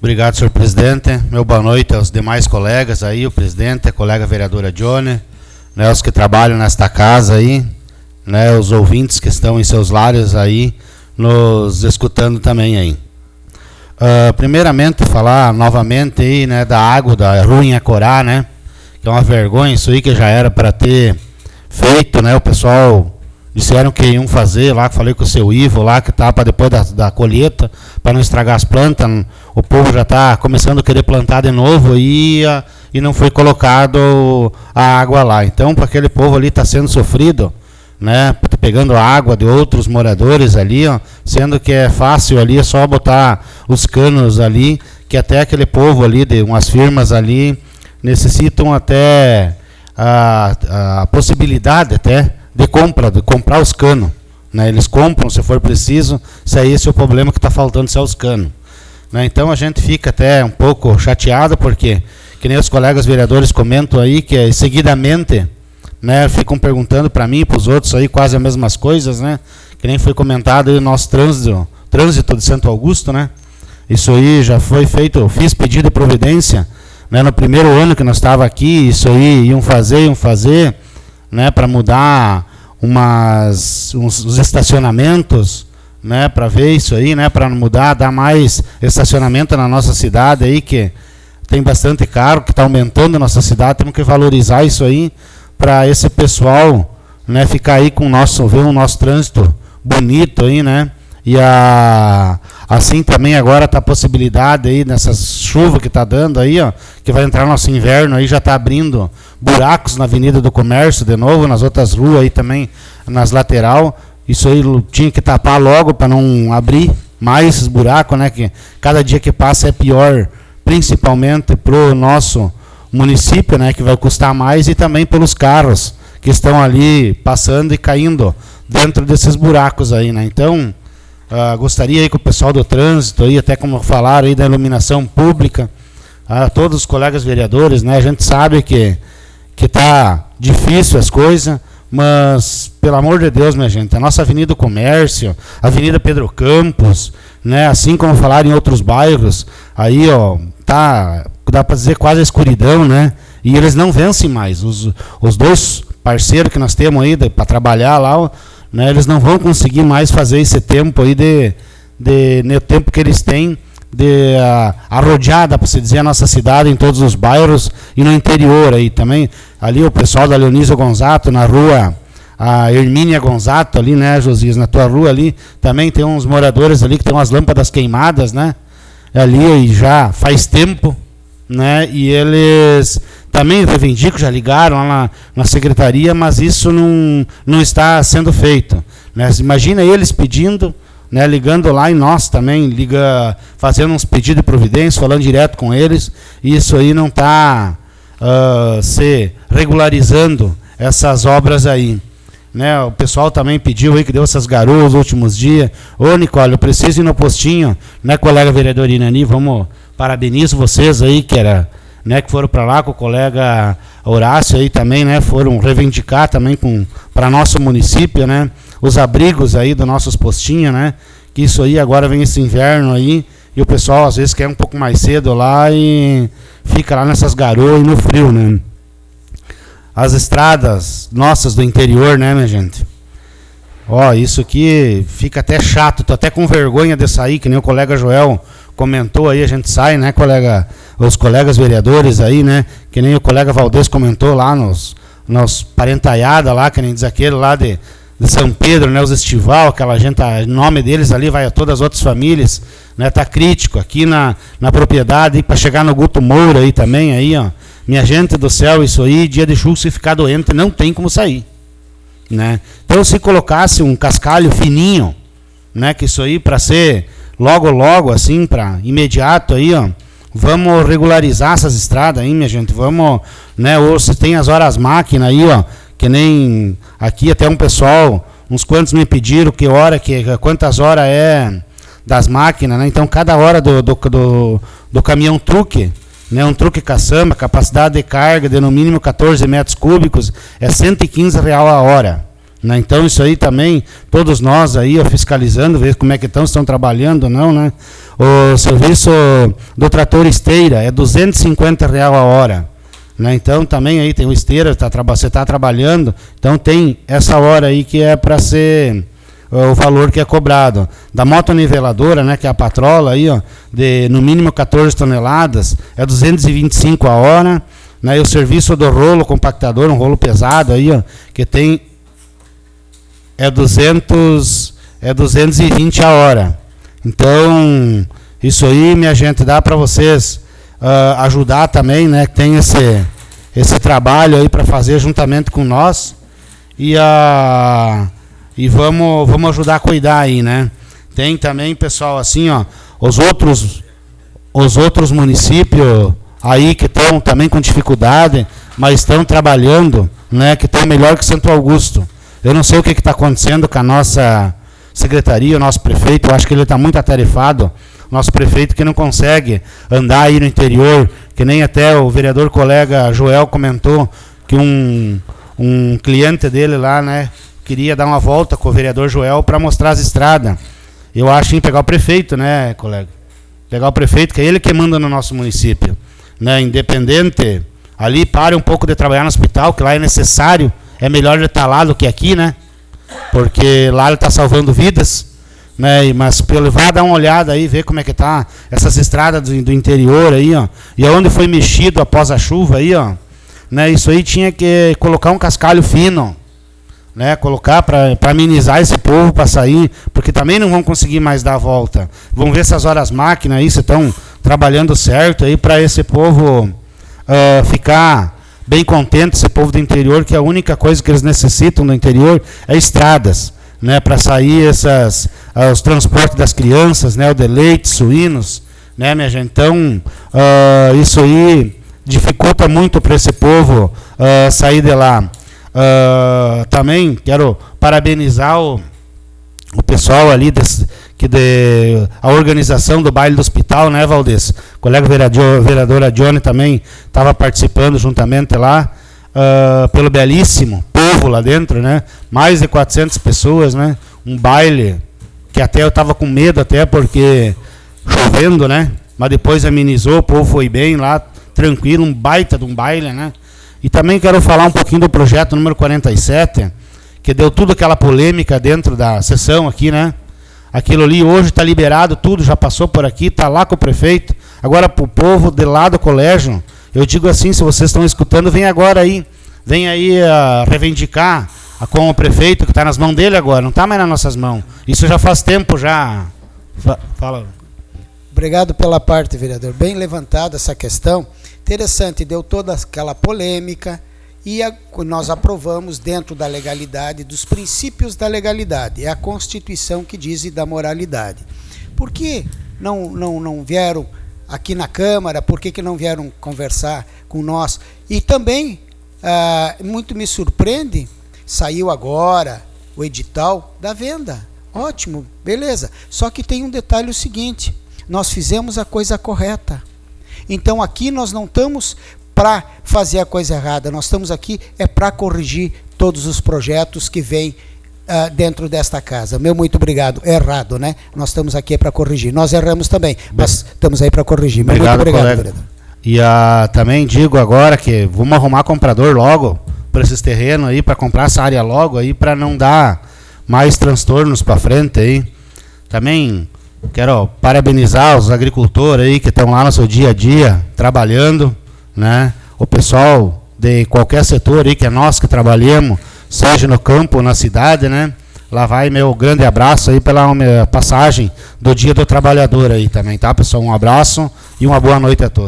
Obrigado, senhor presidente. Meu boa noite aos demais colegas aí, o presidente, a colega vereadora Johnny, né, os que trabalham nesta casa aí, né, os ouvintes que estão em seus lares aí, nos escutando também aí. Primeiramente, falar novamente aí, né, da água da rua Inhacorá, né, que é uma vergonha isso aí, que já era para ter feito, né, o pessoal disseram que iam fazer lá, que falei com o seu Ivo lá, que tá para depois da colheita, para não estragar as plantas. O povo já está começando a querer plantar de novo e não foi colocado a água lá. Então, para aquele povo ali está sendo sofrido, né, pegando a água de outros moradores ali, ó, sendo que é fácil ali, é só botar os canos ali, que até aquele povo ali, de umas firmas ali, necessitam até a possibilidade até de comprar os canos, né? Eles compram se for preciso, se é esse o problema que está faltando, se é os canos, né? Então a gente fica até um pouco chateado, porque, que nem os colegas vereadores comentam aí, que seguidamente, né, ficam perguntando para mim e para os outros aí quase as mesmas coisas, né? Que nem foi comentado aí o nosso trânsito de Santo Augusto, né? Isso aí já foi feito, eu fiz pedido de providência, né, no primeiro ano que nós estava aqui, isso aí iam fazer, né, para mudar uns estacionamentos, né, para ver isso aí, né, para mudar, dar mais estacionamento na nossa cidade aí, que tem bastante carro, que está aumentando a nossa cidade, temos que valorizar isso aí, para esse pessoal, né, ficar aí com ver o nosso trânsito bonito aí, né, e assim também agora está a possibilidade aí, nessas chuvas que está dando aí, ó, que vai entrar nosso inverno aí, já está abrindo buracos na Avenida do Comércio de novo, nas outras ruas aí também, nas lateral. Isso aí tinha que tapar logo para não abrir mais esses buracos, né, que cada dia que passa é pior, principalmente para o nosso município, né, que vai custar mais, e também pelos carros que estão ali passando e caindo dentro desses buracos aí, né. Então, gostaria aí que o pessoal do trânsito aí, até como falaram aí da iluminação pública, todos os colegas vereadores, né, a gente sabe que está difícil as coisas, mas, pelo amor de Deus, minha gente, a nossa Avenida do Comércio, Avenida Pedro Campos, né, assim como falaram em outros bairros, aí, ó, dá para dizer quase a escuridão, né, e eles não vencem mais. Os dois parceiros que nós temos aí para trabalhar lá, né, eles não vão conseguir mais fazer esse tempo aí no tempo que eles têm de arrodeada, para se dizer, a nossa cidade em todos os bairros e no interior aí também. Ali o pessoal da Leonísio Gonzato, na rua a Hermínia Gonzato ali, né, Josias, na tua rua ali, também tem uns moradores ali que tem umas lâmpadas queimadas, né, ali já faz tempo, né, e eles também reivindicam, já ligaram lá na secretaria, mas isso não está sendo feito, né. Imagina eles pedindo, né, ligando lá, e nós também fazendo uns pedidos de providência, falando direto com eles, e isso aí não está se regularizando essas obras aí, né. O pessoal também pediu aí, que deu essas garoas nos últimos dias. Ô, Nicole, eu preciso ir no postinho, né, colega vereador Inani, parabenizo vocês aí, né, que foram para lá com o colega Horácio aí também, né, foram reivindicar também para nosso município, né, os abrigos aí dos nossos postinhos, né, que isso aí agora vem esse inverno aí, e o pessoal às vezes quer um pouco mais cedo lá e fica lá nessas garoas e no frio, né. As estradas nossas do interior, né, minha gente, ó, isso aqui fica até chato, tô até com vergonha de sair, que nem o colega Joel comentou aí, a gente sai, né, os colegas vereadores aí, né, que nem o colega Valdez comentou lá nos parentaiada lá, que nem diz aquele lá de São Pedro, né, os Estival, aquela gente, o nome deles ali vai a todas as outras famílias, né, tá crítico aqui na propriedade, para chegar no Guto Moura aí também, aí, ó, minha gente do céu, isso aí, dia de chuva, se ficar doente, não tem como sair, né. Então, se colocasse um cascalho fininho, né, que isso aí para ser logo, assim, para imediato aí, ó, vamos regularizar essas estradas aí, minha gente, vamos, né, ou se tem as horas máquina aí, ó, que nem aqui até um pessoal, uns quantos me pediram quantas horas é das máquinas, né, então cada hora do caminhão truque, né, um truque caçamba, capacidade de carga de no mínimo 14 metros cúbicos, é R$115 a hora, Né? Então isso aí também, todos nós aí, ó, fiscalizando, ver como é que estão trabalhando ou não, né? O serviço do trator esteira é R$250 a hora. Né? Então também aí tem o esteira, você está trabalhando, então tem essa hora aí que é para ser o valor que é cobrado. Da motoniveladora, né, que é a patrola aí, ó, de no mínimo 14 toneladas, é 225 a hora. Né? E o serviço do rolo compactador, um rolo pesado aí, ó, que tem 220 a hora. Então, isso aí, minha gente, dá para vocês ajudar também, né? Que tem esse trabalho aí para fazer juntamente com nós. E vamos ajudar a cuidar aí, né? Tem também, pessoal, assim, ó, os outros municípios aí que estão também com dificuldade, mas estão trabalhando, né? Que estão melhor que Santo Augusto. Eu não sei o que está acontecendo com a nossa secretaria, o nosso prefeito, eu acho que ele está muito atarefado, nosso prefeito que não consegue andar aí no interior, que nem até o vereador colega Joel comentou, que um cliente dele lá, né, queria dar uma volta com o vereador Joel para mostrar as estradas. Eu acho em pegar o prefeito, né, colega? Pegar o prefeito, que é ele que manda no nosso município. Né, independente, ali pare um pouco de trabalhar no hospital, que lá é necessário. É melhor ele estar lá do que aqui, né? Porque lá ele está salvando vidas, né? Mas para ele vá dar uma olhada aí, ver como é que tá essas estradas do interior aí, ó. E aonde foi mexido após a chuva aí, ó. Né? Isso aí tinha que colocar um cascalho fino, né? Colocar para amenizar esse povo para sair, porque também não vão conseguir mais dar a volta. Vamos ver se as horas máquinas aí estão trabalhando certo aí para esse povo ficar bem contente, esse povo do interior, que a única coisa que eles necessitam no interior é estradas, né, para sair os transportes das crianças, né, o de leite, suínos, né, minha gente. Então, isso aí dificulta muito para esse povo sair de lá. Também quero parabenizar o pessoal ali a organização do baile do hospital, né, Valdez? O colega vereadora Johnny também estava participando juntamente lá, pelo belíssimo povo lá dentro, né? Mais de 400 pessoas, né? Um baile que até eu estava com medo, até porque chovendo, né? Mas depois amenizou, o povo foi bem lá, tranquilo, um baita de um baile, né? E também quero falar um pouquinho do projeto número 47, que deu tudo aquela polêmica dentro da sessão aqui, né? Aquilo ali hoje está liberado, tudo já passou por aqui, está lá com o prefeito. Agora, para o povo de lá do colégio, eu digo assim, se vocês estão escutando, vem agora aí. Vem aí reivindicar com o prefeito, que está nas mãos dele agora, não está mais nas nossas mãos. Isso já faz tempo já. Fala. Obrigado pela parte, vereador. Bem levantada essa questão. Interessante, deu toda aquela polêmica. E nós aprovamos dentro da legalidade, dos princípios da legalidade. É a Constituição que diz e da moralidade. Por que não vieram aqui na Câmara? Por que não vieram conversar com nós? E também, muito me surpreende, saiu agora o edital da venda. Ótimo, beleza. Só que tem um detalhe o seguinte, nós fizemos a coisa correta. Então aqui nós não estamos para fazer a coisa errada, nós estamos aqui para corrigir todos os projetos que vêm dentro desta casa. Meu muito obrigado. Errado, né? Nós estamos aqui para corrigir. Nós erramos também, mas estamos aí para corrigir. Meu muito obrigado, vereador. E também digo agora que vamos arrumar comprador logo para esses terrenos aí, para comprar essa área logo aí, para não dar mais transtornos para frente aí. Também quero parabenizar os agricultores aí que estão lá no seu dia a dia trabalhando, né? O pessoal de qualquer setor aí, que é nós que trabalhamos, seja no campo ou na cidade, né? Lá vai meu grande abraço aí pela passagem do Dia do Trabalhador aí também, tá, pessoal? Um abraço e uma boa noite a todos.